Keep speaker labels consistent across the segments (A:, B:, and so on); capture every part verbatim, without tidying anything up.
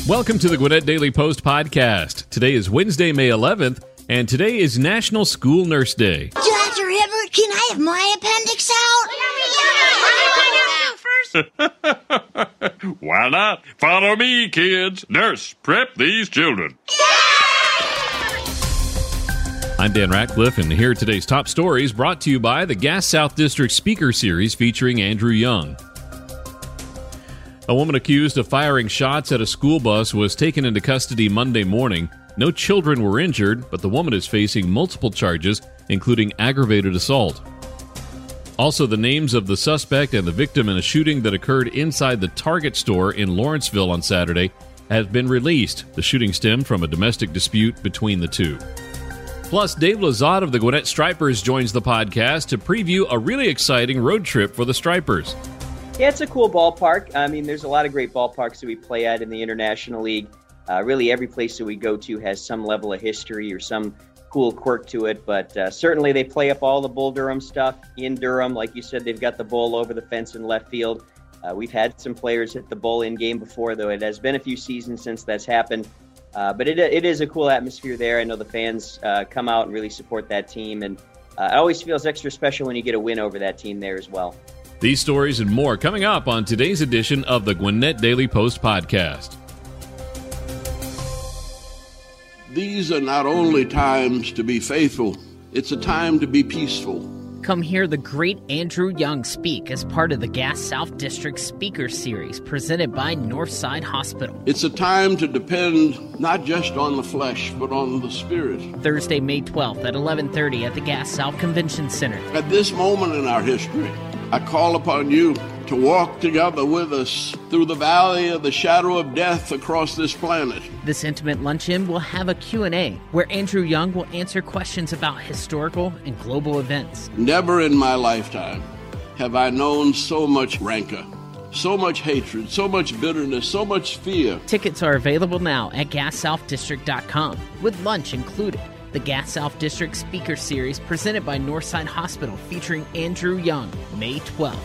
A: Welcome to the Gwinnett Daily Post podcast. Today is Wednesday, May eleventh, and today is National School Nurse Day.
B: Doctor Hibbert, can I have my appendix out?
C: Why not? Follow me, kids. Nurse, prep these children.
A: I'm Dan Ratcliffe, and here are today's top stories brought to you by the Gas South District Speaker Series featuring Andrew Young. A woman accused of firing shots at a school bus was taken into custody Monday morning. No children were injured, but the woman is facing multiple charges, including aggravated assault. Also, the names of the suspect and the victim in a shooting that occurred inside the Target store in Lawrenceville on Saturday have been released. The shooting stemmed from a domestic dispute between the two. Plus, Dave Lazat of the Gwinnett Stripers joins the podcast to preview a really exciting road trip for the Stripers.
D: Yeah, it's a cool ballpark. I mean, there's a lot of great ballparks that we play at in the International League. Uh, really, every place that we go to has some level of history or some cool quirk to it. But uh, certainly they play up all the Bull Durham stuff in Durham. Like you said, they've got the bull over the fence in left field. Uh, we've had some players hit the bull in game before, though it has been a few seasons since that's happened. Uh, but it it is a cool atmosphere there. I know the fans uh, come out and really support that team. And uh, it always feels extra special when you get a win over that team there as well.
A: These stories and more coming up on today's edition of the Gwinnett Daily Post podcast.
E: These are not only times to be faithful, it's a time to be peaceful.
F: Come hear the great Andrew Young speak as part of the Gas South District Speaker Series presented by Northside Hospital.
E: It's a time to depend not just on the flesh, but on the spirit.
F: Thursday, May twelfth at eleven thirty at the Gas South Convention Center.
E: At this moment in our history, I call upon you to walk together with us through the valley of the shadow of death across this planet.
F: This intimate luncheon will have a Q and A where Andrew Young will answer questions about historical and global events.
E: Never in my lifetime have I known so much rancor, so much hatred, so much bitterness, so much fear.
F: Tickets are available now at gas south district dot com with lunch included. The Gas South District Speaker Series presented by Northside Hospital featuring Andrew Young, May twelfth.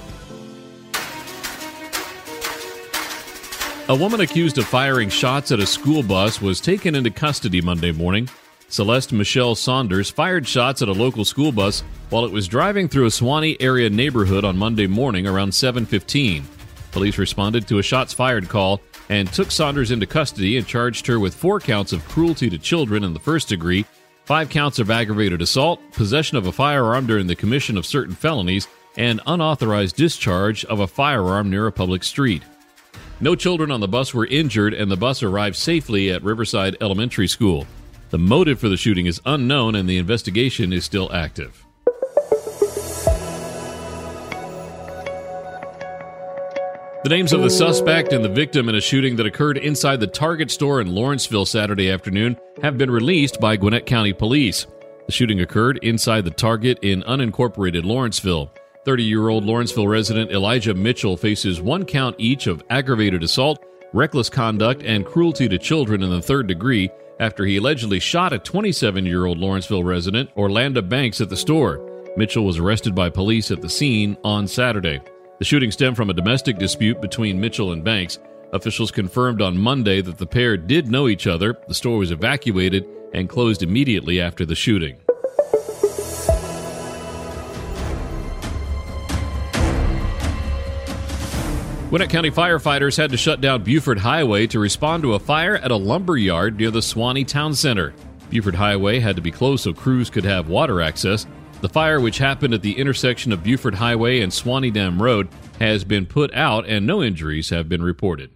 A: A woman accused of firing shots at a school bus was taken into custody Monday morning. Celeste Michelle Saunders fired shots at a local school bus while it was driving through a Suwanee area neighborhood on Monday morning around seven fifteen. Police responded to a shots fired call and took Saunders into custody and charged her with four counts of cruelty to children in the first degree, five counts of aggravated assault, possession of a firearm during the commission of certain felonies, and unauthorized discharge of a firearm near a public street. No children on the bus were injured, and the bus arrived safely at Riverside Elementary School. The motive for the shooting is unknown, and the investigation is still active. The names of the suspect and the victim in a shooting that occurred inside the Target store in Lawrenceville Saturday afternoon have been released by Gwinnett County Police. The shooting occurred inside the Target in unincorporated Lawrenceville. thirty-year-old Lawrenceville resident Elijah Mitchell faces one count each of aggravated assault, reckless conduct, and cruelty to children in the third degree after he allegedly shot a twenty-seven-year-old Lawrenceville resident, Orlando Banks, at the store. Mitchell was arrested by police at the scene on Saturday. The shooting stemmed from a domestic dispute between Mitchell and Banks. Officials confirmed on Monday that the pair did know each other. The store was evacuated and closed immediately after the shooting. Gwinnett County firefighters had to shut down Buford Highway to respond to a fire at a lumber yard near the Suwanee Town Center. Buford Highway had to be closed so crews could have water access. The fire, which happened at the intersection of Buford Highway and Suwanee Dam Road, has been put out and no injuries have been reported.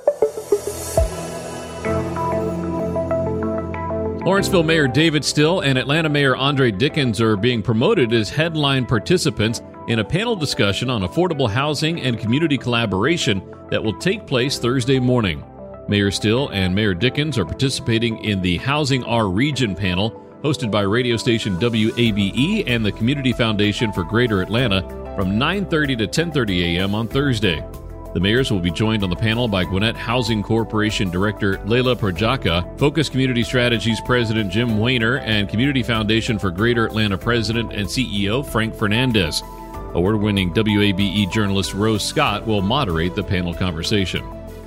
A: Lawrenceville Mayor David Still and Atlanta Mayor Andre Dickens are being promoted as headline participants in a panel discussion on affordable housing and community collaboration that will take place Thursday morning. Mayor Still and Mayor Dickens are participating in the Housing Our Region panel, hosted by radio station W A B E and the Community Foundation for Greater Atlanta from nine thirty to ten thirty a.m. on Thursday. The mayors will be joined on the panel by Gwinnett Housing Corporation Director Leila Projaka, Focus Community Strategies President Jim Wayner, and Community Foundation for Greater Atlanta President and C E O Frank Fernandez. Award-winning W A B E journalist Rose Scott will moderate the panel conversation.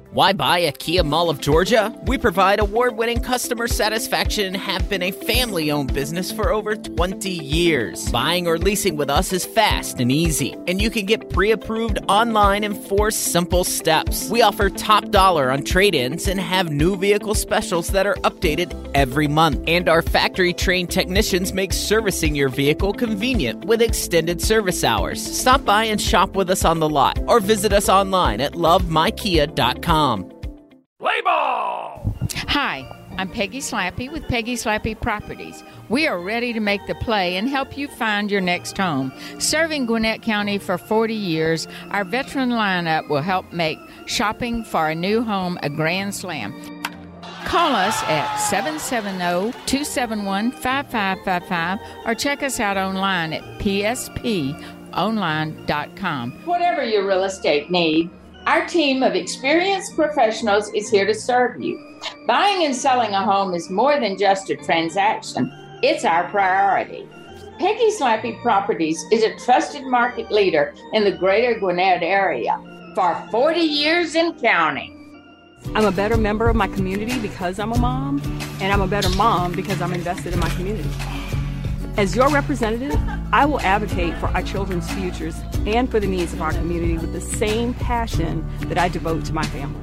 F: Why buy a Kia Mall of Georgia? We provide award-winning customer satisfaction and have been a family-owned business for over twenty years. Buying or leasing with us is fast and easy, and you can get pre-approved online in four simple steps. We offer top dollar on trade-ins and have new vehicle specials that are updated every month. And our factory-trained technicians make servicing your vehicle convenient with extended service hours. Stop by and shop with us on the lot or visit us online at love my kia dot com.
C: Play ball!
G: Hi, I'm Peggy Slappy with Peggy Slappy Properties. We are ready to make the play and help you find your next home. Serving Gwinnett County for forty years, our veteran lineup will help make shopping for a new home a grand slam. Call us at seven seven zero, two seven one, five five five five or check us out online at p s p online dot com. Whatever your real estate need, our team of experienced professionals is here to serve you. Buying and selling a home is more than just a transaction. It's our priority. Peggy Slappy Properties is a trusted market leader in the greater Gwinnett area for forty years and counting.
H: I'm a better member of my community because I'm a mom, and I'm a better mom because I'm invested in my community. As your representative, I will advocate for our children's futures and for the needs of our community with the same passion that I devote to my family.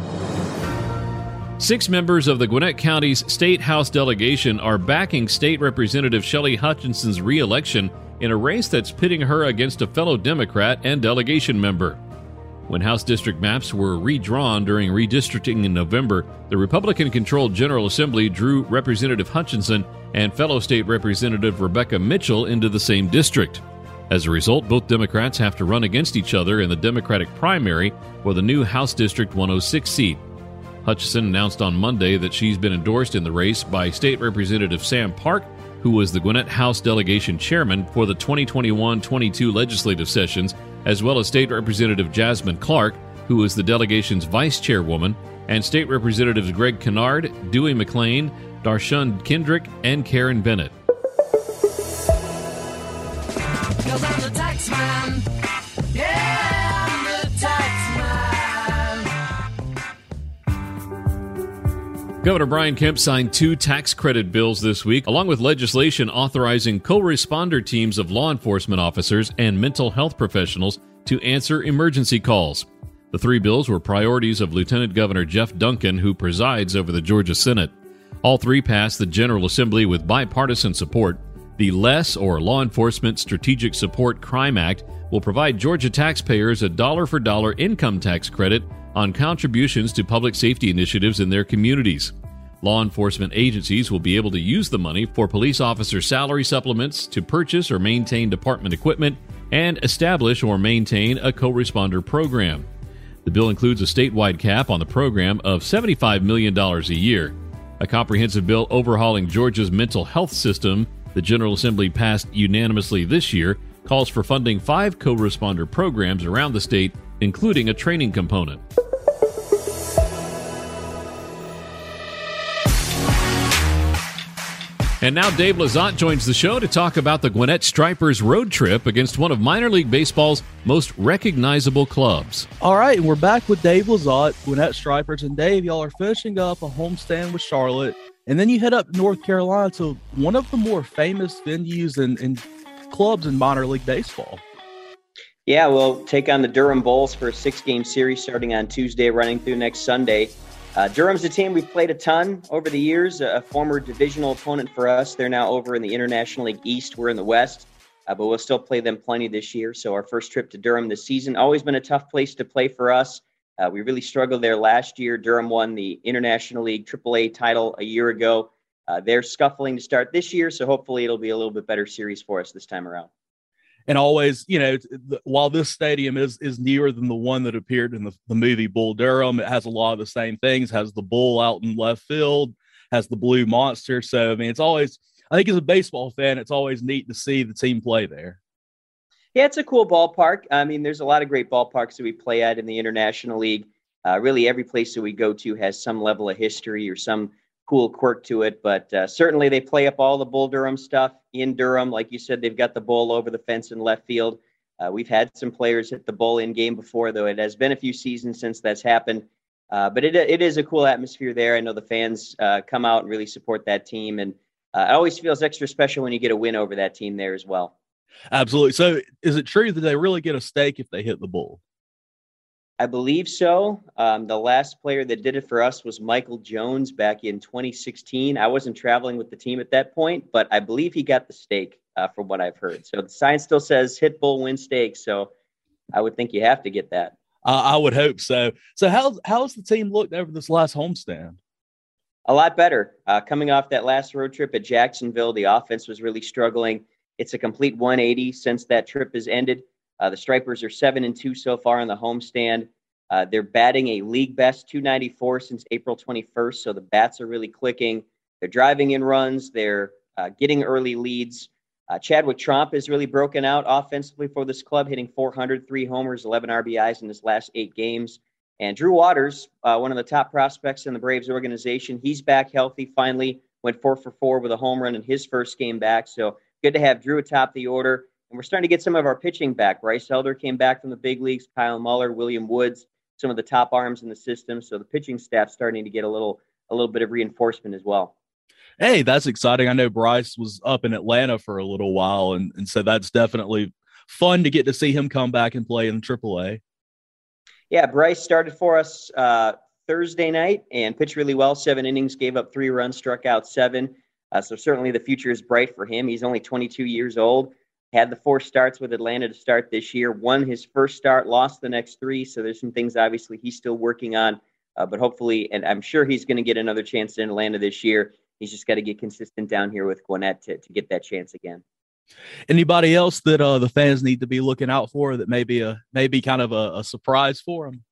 A: Six members of the Gwinnett County's State House delegation are backing State Representative Shelley Hutchinson's re-election in a race that's pitting her against a fellow Democrat and delegation member. When House district maps were redrawn during redistricting in November, the Republican-controlled General Assembly drew Representative Hutchinson and fellow state Representative Rebecca Mitchell into the same district. As a result, both Democrats have to run against each other in the Democratic primary for the new House District one oh six seat. Hutchinson announced on Monday that she's been endorsed in the race by State Representative Sam Park, who was the Gwinnett House delegation chairman for the twenty twenty-one twenty-two legislative sessions, as well as State Representative Jasmine Clark, who is the delegation's vice chairwoman, and State Representatives Greg Kennard, Dewey McLean, Darshun Kendrick, and Karen Bennett.
I: Cause I'm the tax man. Yeah, I'm the tax man.
A: Governor Brian Kemp signed two tax credit bills this week, along with legislation authorizing co-responder teams of law enforcement officers and mental health professionals to answer emergency calls. The three bills were priorities of Lieutenant Governor Jeff Duncan, who presides over the Georgia Senate. All three passed the General Assembly with bipartisan support. The LESS, or Law Enforcement Strategic Support Crime Act, will provide Georgia taxpayers a dollar-for-dollar income tax credit on contributions to public safety initiatives in their communities. Law enforcement agencies will be able to use the money for police officer salary supplements, to purchase or maintain department equipment, and establish or maintain a co-responder program. The bill includes a statewide cap on the program of seventy-five million dollars a year. A comprehensive bill overhauling Georgia's mental health system, the General Assembly passed unanimously this year, calls for funding five co-responder programs around the state, including a training component. And now Dave Lizotte joins the show to talk about the Gwinnett Stripers road trip against one of minor league baseball's most recognizable clubs.
J: All right, and we're back with Dave Lizotte, Gwinnett Stripers. And Dave, y'all are finishing up a homestand with Charlotte, and then you head up to North Carolina to one of the more famous venues and, and clubs in minor league baseball.
D: Yeah, we'll take on the Durham Bulls for a six-game series starting on Tuesday, running through next Sunday. Uh, Durham's a team we've played a ton over the years, a former divisional opponent for us. They're now over in the International League East. We're in the West, uh, but we'll still play them plenty this year. So our first trip to Durham this season, always been a tough place to play for us. Uh, we really struggled there last year. Durham won the International League triple A title a year ago. Uh, they're scuffling to start this year, so hopefully it'll be a little bit better series for us this time around.
J: And always, you know, while this stadium is is newer than the one that appeared in the, the movie Bull Durham, it has a lot of the same things, has the bull out in left field, has the blue monster. So, I mean, it's always, I think as a baseball fan, it's always neat to see the team play there.
D: Yeah, it's a cool ballpark. I mean, there's a lot of great ballparks that we play at in the International League. Uh, really, every place that we go to has some level of history or some cool quirk to it, but uh, certainly they play up all the Bull Durham stuff in Durham. Like you said, they've got the bull over the fence in left field. Uh, we've had some players hit the bull in game before, though it has been a few seasons since that's happened. Uh, but it it is a cool atmosphere there. I know the fans uh, come out and really support that team, and uh, it always feels extra special when you get a win over that team there as well.
J: Absolutely. So is it true that they really get a steak if they hit the bull?
D: I believe so. Um, the last player that did it for us was Michael Jones back in twenty sixteen. I wasn't traveling with the team at that point, but I believe he got the steak uh, from what I've heard. So the sign still says hit bull, win steak. So I would think you have to get that.
J: Uh, I would hope so. So how how's the team looked over this last homestand?
D: A lot better. Uh, coming off that last road trip at Jacksonville, the offense was really struggling. It's a complete one eighty since that trip has ended. Uh, the Stripers are seven and two so far on the homestand. Uh, they're batting a league best two ninety-four since April twenty-first, so the bats are really clicking. They're driving in runs. They're uh, getting early leads. Uh, Chadwick Tromp has really broken out offensively for this club, hitting four hundred, three homers, eleven R B Is in his last eight games. And Drew Waters, uh, one of the top prospects in the Braves organization, he's back healthy finally, went four for four with a home run in his first game back. So good to have Drew atop the order. And we're starting to get some of our pitching back. Bryce Elder came back from the big leagues, Kyle Muller, William Woods, some of the top arms in the system. So the pitching staff's starting to get a little a little bit of reinforcement as well.
J: Hey, that's exciting. I know Bryce was up in Atlanta for a little while, and, and so that's definitely fun to get to see him come back and play in triple A.
D: Yeah, Bryce started for us uh, Thursday night and pitched really well. Seven innings, gave up three runs, struck out seven. Uh, so certainly the future is bright for him. He's only twenty-two years old. Had the four starts with Atlanta to start this year. Won his first start, lost the next three. So there's some things obviously he's still working on. Uh, but hopefully, and I'm sure he's going to get another chance in Atlanta this year. He's just got to get consistent down here with Gwinnett to, to get that chance again.
J: Anybody else that uh, the fans need to be looking out for that may be, a, maybe kind of a, a surprise for them?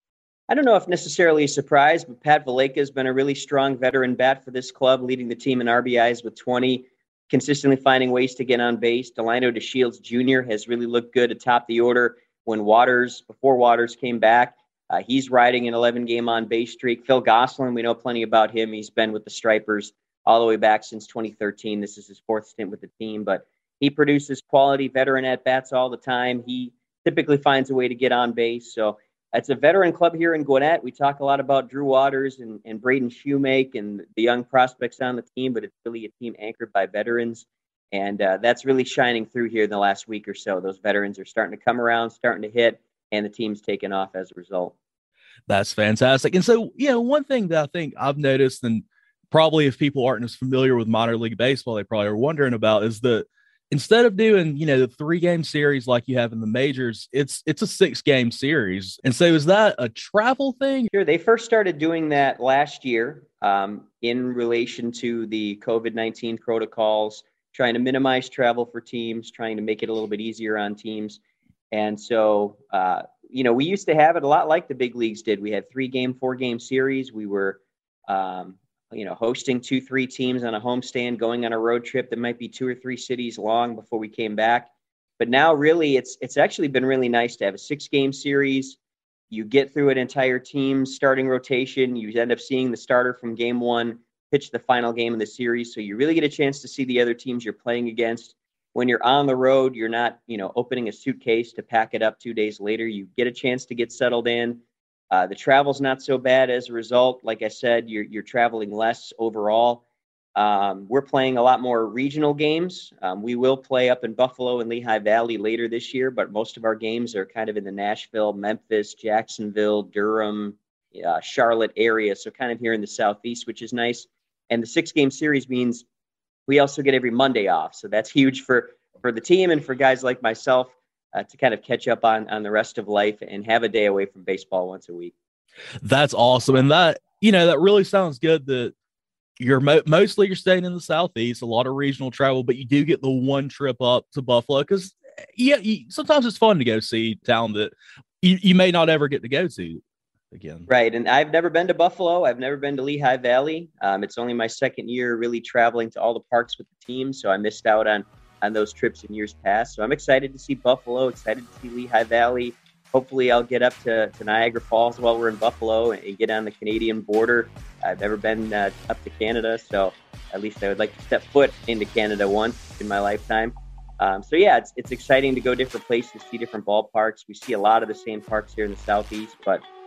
D: I don't know if necessarily a surprise, but Pat Valleca has been a really strong veteran bat for this club, leading the team in R B Is with twenty, consistently finding ways to get on base. Delino DeShields Junior has really looked good atop the order when Waters, before Waters came back. Uh, he's riding an eleven-game on-base streak. Phil Gosselin, we know plenty about him. He's been with the Stripers all the way back since twenty thirteen. This is his fourth stint with the team, but he produces quality veteran at-bats all the time. He typically finds a way to get on base. So it's a veteran club here in Gwinnett. We talk a lot about Drew Waters and, and Braden Shoemake and the young prospects on the team, but it's really a team anchored by veterans. And uh, that's really shining through here in the last week or so. Those veterans are starting to come around, starting to hit, and the team's taken off as a result.
J: That's fantastic. And so, you know, one thing that I think I've noticed, and probably if people aren't as familiar with minor league baseball, they probably are wondering about, is that instead of doing, you know, the three game series like you have in the majors, it's it's a six game series. And so is that a travel thing?
D: Sure. They first started doing that last year um, in relation to the COVID nineteen protocols, trying to minimize travel for teams, trying to make it a little bit easier on teams. And so, uh, you know, we used to have it a lot like the big leagues did. We had three game, four game series. We were, um, you know, hosting two, three teams on a homestand, going on a road trip that might be two or three cities long before we came back. But now really it's, it's actually been really nice to have a six game series. You get through an entire team's starting rotation. You end up seeing the starter from game one pitch the final game of the series. So you really get a chance to see the other teams you're playing against. When you're on the road, you're not, you know, opening a suitcase to pack it up two days later. You get a chance to get settled in. Uh, the travel's not so bad as a result. Like I said, you're you're traveling less overall. Um, we're playing a lot more regional games. Um, we will play up in Buffalo and Lehigh Valley later this year, but most of our games are kind of in the Nashville, Memphis, Jacksonville, Durham, uh, Charlotte area. So kind of here in the Southeast, which is nice. And the six game series means we also get every Monday off. So that's huge for, for the team and for guys like myself uh, to kind of catch up on, on the rest of life and have a day away from baseball once a week.
J: That's awesome. And that, you know, that really sounds good that you're mo- mostly you're staying in the Southeast, a lot of regional travel, but you do get the one trip up to Buffalo because, yeah, you, sometimes it's fun to go see town that you, you may not ever get to go to again.
D: Right. And I've never been to Buffalo. I've never been to Lehigh Valley. Um, it's only my second year really traveling to all the parks with the team. So I missed out on, on those trips in years past. So I'm excited to see Buffalo, excited to see Lehigh Valley. Hopefully I'll get up to, to Niagara Falls while we're in Buffalo and, and get on the Canadian border. I've never been uh, up to Canada. So at least I would like to step foot into Canada once in my lifetime. Um, so yeah, it's, it's exciting to go different places, see different ballparks. We see a lot of the same parks here in the Southeast, but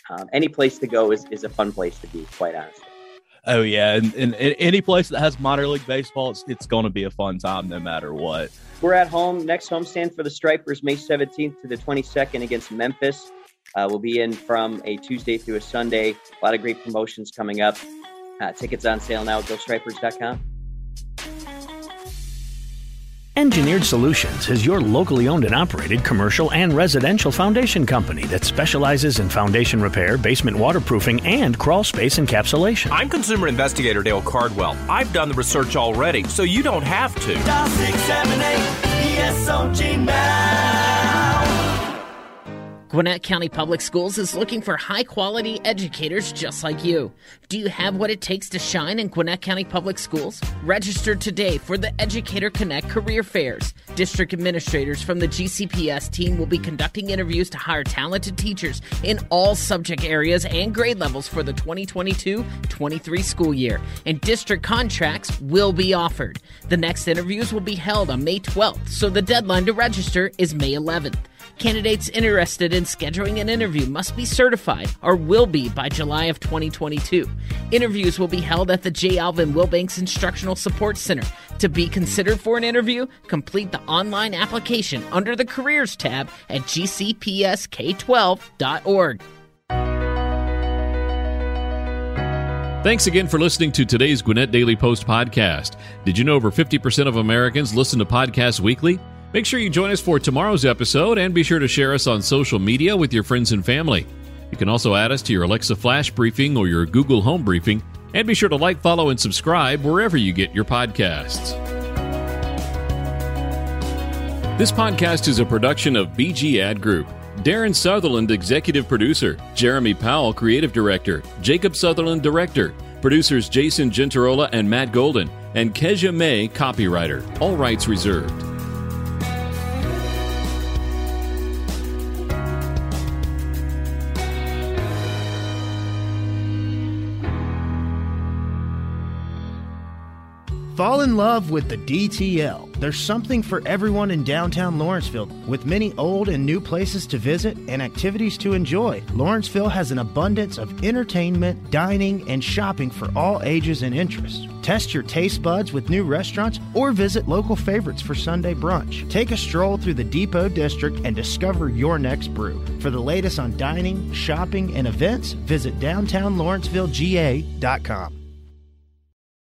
D: um, any place to go is, is a fun place to be, quite honestly.
J: Oh, yeah. And, and, and any place that has minor league baseball, it's, it's going to be a fun time no matter what.
D: We're at home. Next homestand for the Stripers, May seventeenth to the twenty-second against Memphis. Uh, we'll be in from a Tuesday through a Sunday. A lot of great promotions coming up. Uh, tickets on sale now at go stripers dot com.
K: Engineered Solutions is your locally owned and operated commercial and residential foundation company that specializes in foundation repair, basement waterproofing, and crawl space encapsulation.
L: I'm consumer investigator Dale Cardwell. I've done the research already, so you don't have to.
I: Dial six seven eight E S O G now.
F: Gwinnett County Public Schools is looking for high-quality educators just like you. Do you have what it takes to shine in Gwinnett County Public Schools? Register today for the Educator Connect Career Fairs. District administrators from the G C P S team will be conducting interviews to hire talented teachers in all subject areas and grade levels for the twenty twenty-two twenty-three school year, and district contracts will be offered. The next interviews will be held on May twelfth, so the deadline to register is May eleventh. Candidates interested in scheduling an interview must be certified or will be by July of twenty twenty-two. Interviews will be held at the J. Alvin Wilbanks Instructional Support Center. To be considered for an interview, complete the online application under the Careers tab at G C P S K twelve dot org.
A: Thanks again for listening to today's Gwinnett Daily Post podcast. Did you know over fifty percent of Americans listen to podcasts weekly? Make sure you join us for tomorrow's episode and be sure to share us on social media with your friends and family. You can also add us to your Alexa Flash Briefing or your Google Home Briefing, and be sure to like, follow, and subscribe wherever you get your podcasts. This podcast is a production of B G Ad Group. Darren Sutherland, Executive Producer. Jeremy Powell, Creative Director. Jacob Sutherland, Director. Producers Jason Gentarola and Matt Golden. And Kezia May, Copywriter. All rights reserved.
M: Fall in love with the D T L. There's something for everyone in downtown Lawrenceville. With many old and new places to visit and activities to enjoy, Lawrenceville has an abundance of entertainment, dining, and shopping for all ages and interests. Test your taste buds with new restaurants or visit local favorites for Sunday brunch. Take a stroll through the Depot District and discover your next brew. For the latest on dining, shopping, and events, visit downtown lawrenceville G A dot com.